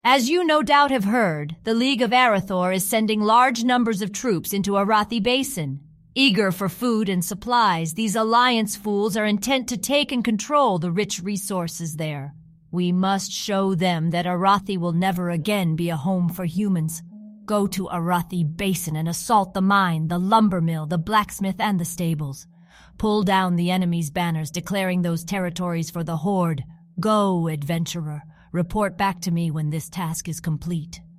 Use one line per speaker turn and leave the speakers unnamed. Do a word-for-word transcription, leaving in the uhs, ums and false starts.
As you no doubt have heard, the League of Arathor is sending large numbers of troops into Arathi Basin. Eager for food and supplies, these Alliance fools are intent to take and control the rich resources there. We must show them that Arathi will never again be a home for humans. Go to Arathi Basin and assault the mine, the lumber mill, the blacksmith, and the stables. Pull down the enemy's banners declaring those territories for the Horde. Go, adventurer. Report back to me when this task is complete.